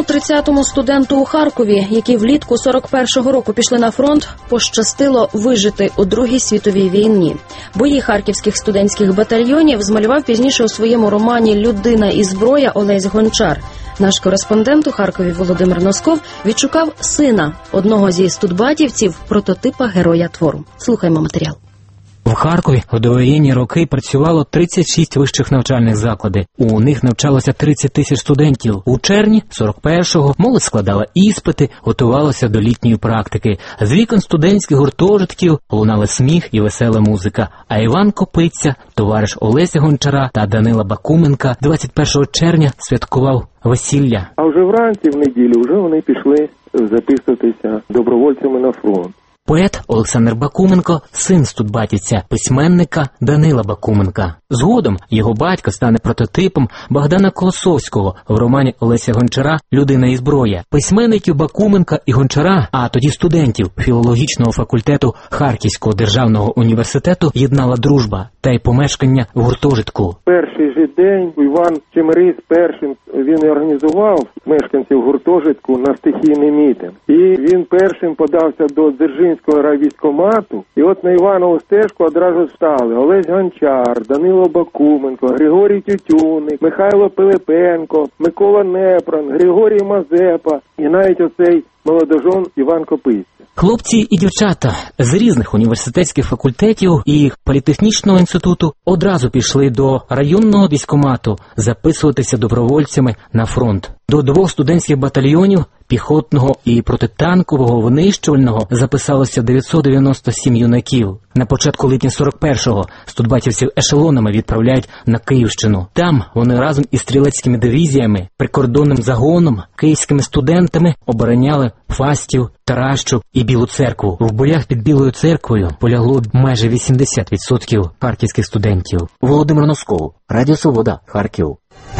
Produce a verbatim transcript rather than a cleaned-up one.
Кожному тридцятому студенту у Харкові, які влітку сорок першого року пішли на фронт, пощастило вижити у Другій світовій війні. Бої харківських студентських батальйонів змалював пізніше у своєму романі «Людина і зброя» Олесь Гончар. Наш кореспондент у Харкові Володимир Носков відшукав сина одного зі студбатівців, прототипа героя твору. Слухаймо матеріал. В Харкові у довоєнні роки працювало тридцять шість вищих навчальних закладів. У них навчалося тридцять тисяч студентів. У червні сорок першого молодь складала іспити, готувалася до літньої практики. З вікон студентських гуртожитків лунали сміх і весела музика. А Іван Копиця, товариш Олеся Гончара та Данила Бакуменка, двадцять першого червня святкував весілля. А вже вранці, в неділю, вже вони пішли записуватися добровольцями на фронт. Поет Олександр Бакуменко – син студбатівця, письменника Данила Бакуменка. Згодом його батько стане прототипом Богдана Колосовського в романі Олеся Гончара «Людина і зброя». Письменників Бакуменка і Гончара, а тоді студентів філологічного факультету Харківського державного університету єднала дружба та й помешкання в гуртожитку. Перший же день Іван Чемерис першим він організував мешканців гуртожитку на стихійний мітинг. І він першим подався до Дзержинського райвійськкомату. І от на Іванову стежку одразу стали Олесь Гончар, Данило Бакуменко, Григорій Тютюник, Михайло Пилипенко, Микола Непрон, Григорій Мазепа і навіть оцей молодожон Іван Копиця. Хлопці і дівчата з різних університетських факультетів і політехнічного інституту одразу пішли до районного військкомату записуватися добровольцями на фронт. До двох студентських батальйонів піхотного і протитанкового винищувального записалося дев'ятсот дев'яносто сім юнаків. На початку липня сорок першого студбатівців ешелонами відправляють на Київщину. Там вони разом із стрілецькими дивізіями, прикордонним загоном, київськими студентами обороняли Фастів, Таращу і Білу церкву. В боях під Білою церквою полягло майже вісімдесят відсотків харківських студентів. Володимир Носков, Радіо Свобода, Харків.